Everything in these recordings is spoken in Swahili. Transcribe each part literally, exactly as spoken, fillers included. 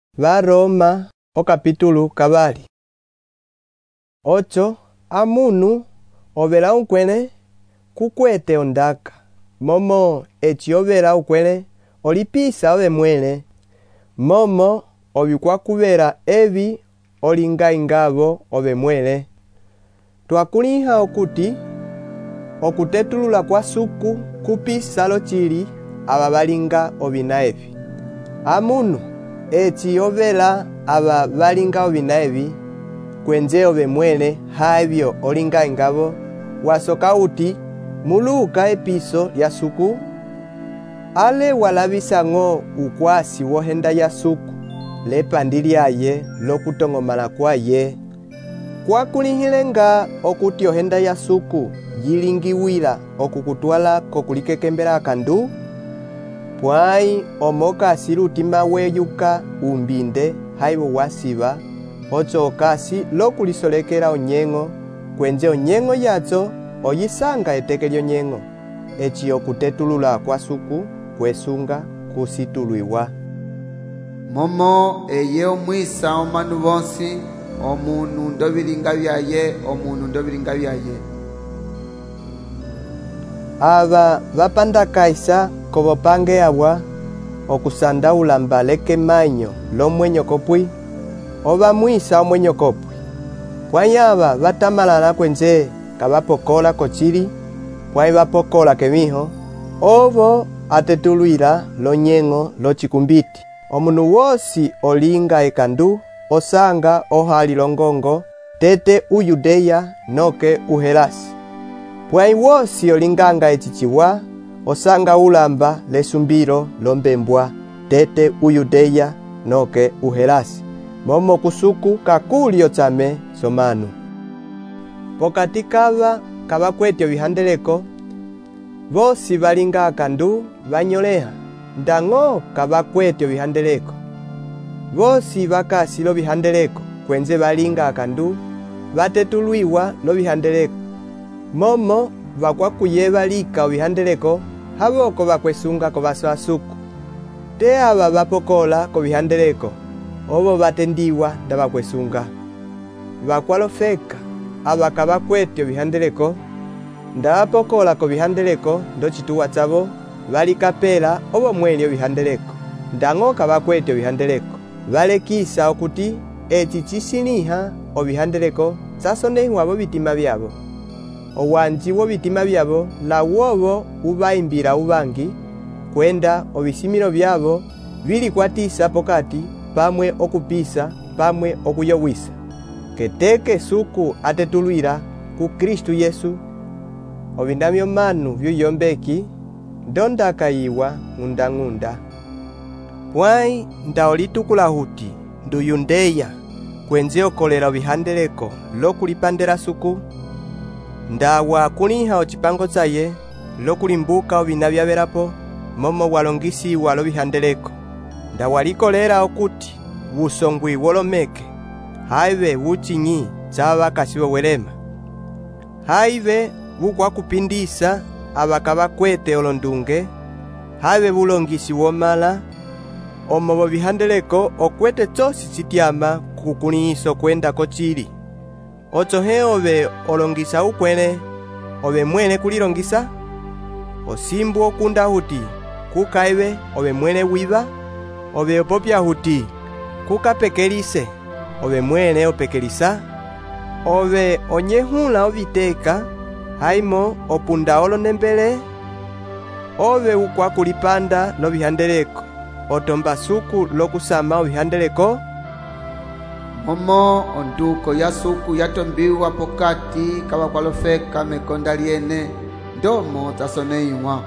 Va Roma o capítulo kabali. Ocho amunu ovela unkwene kukwete ondaka. Momo echi ovela ukwene olipisa ove mwene. Momo ovikwa kuvera evi olinga ingavo ove mwene. Twakuliha okuti okutetulula kwa suku kupisa lo chili aba balinga ovina evi. Amunu echi ovela aba balinga ovina evi kwenze ove mwene haivyo olinga ingavo wasoka uti muluka episo ya suku ale walabisa ngo ukwasi wohenda ya suku lepandili aye lokutongomala kwaye kwakulihilenga okuti ohenda ya suku yilingiwila okukutwala kokulikekembela akandu pwai omoka silutima weyuka umbinde haibo wasiba ocho okasi lokulisolekela onyengo kwenze onyengo yacho oyisanga eteke lyonyengo echi okutetulula kwa suku kwesunga kusitulwiwa. Momo eye omwisa omanu bonsi omunu ndobilinga byaye omunu ndobilinga byaye. Aba bapanda kaisa kobopange abwa okusanda ulamba leke manyo lomwenyo kopwi oba mwisa omwenyo kopwi pwanyaba batamalana kwenze kabapokola kochili pwai bapokola kemiho obo atetulwila lonyengo lochikumbiti omunu wosi olinga ekandu osanga ohali longongo tete uyudeya noke uhelasi pwai wosi olinganga echichiwa osanga ulamba lesumbiro lombembwa tete uyudeya noke uhelasi momo kusuku kakulio chame somanu pokati kaba kabakwetyo bihandeleko bosi balinga akandu banyoleha ndango kabakwetyo bihandeleko bosi bakasi lo bihandeleko kwenze balinga akandu batetulwiwa lo bihandeleko momo bakwakuyeba lika bihandeleko haboko bakwesunga ko basasuku te aba bapokola ko bihandeleko obo batendiwa ndabakwesunga bakwalofeka aba kabakwetyo bihandeleko ndabapokola ko bihandeleko ndochituwa chabo balikapela obo mwelyo bihandeleko ndango kabakwetyo bihandeleko balekisa okuti echi chisiniha obihandeleko sasonehwa bo bitima byabo owanji wo bitima byabo la wobo ubaimbira ubangi kwenda obisimiro byabo bili kwatisa pokati pamwe okupisa pamwe okuyowisa keteke suku atetulwira ku Kristu Yesu obindamyo manu byuyombeki ndonda kayiwa ngunda ngunda pwai ndaolitukula huti nduyundeya kwenze okolera bihandeleko lokulipandela suku ndawa kuliha ochipango chaye lokulimbuka obina byabelapo momo walongisiwa lo bihandeleko ndawalikolera okuti busongwi wolomeke haibe wuchinyi chaba kasibo welema haibe bukwa kupindisa abakabakwete olondunge haibe bulongisi womala omo bihandeleko okwete chosi chitiama kukuniso kwenda kochili ocho he obe olongisa ukwene obe mwene kulilongisa osimbu okunda huti kukaibe obe mwene wiba obe opopya huti kukapekelise obe mwene opekelisa obe onyehula obiteka haimo opunda olonembele obe ukwa kulipanda lo bihandeleko otomba suku lokusama obihandeleko Momo onduko ya suku yatombiwa pokati kabakwalofeka mekonda liene ndomo tasoneiwa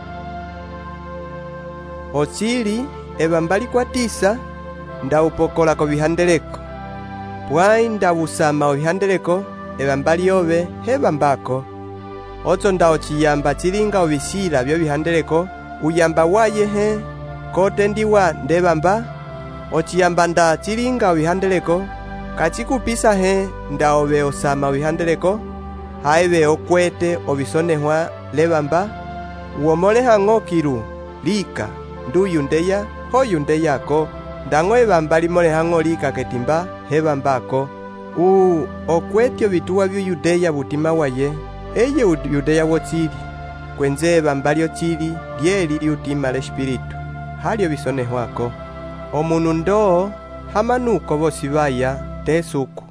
ochili ebambali kwatisa ndaupokola ko bihandeleko pwai ndabusama obihandeleko ebambali obe hebambako ocho ndao chiyamba chilinga obisila byo bihandeleko uyamba waye he kotendiwa ndebamba ochiyamba nda chilinga obihandeleko kachikupisa he ndaobe osama obihandeleko haibe okwete obisonehwa lebamba uomoleha ngokiru lika nduyundeya hoyundeyako ndang'o ebamba limole hang'o lika ketimba hebambako, u okwetyo bituwa byo Yudeya butima waye, eye Yudeya wotsili, kwenze ebamba lyo tsili lyeli liutima l'Espiritu, halyo bisonehwako. Omunu ndo hamanuko bosi baya tesuku.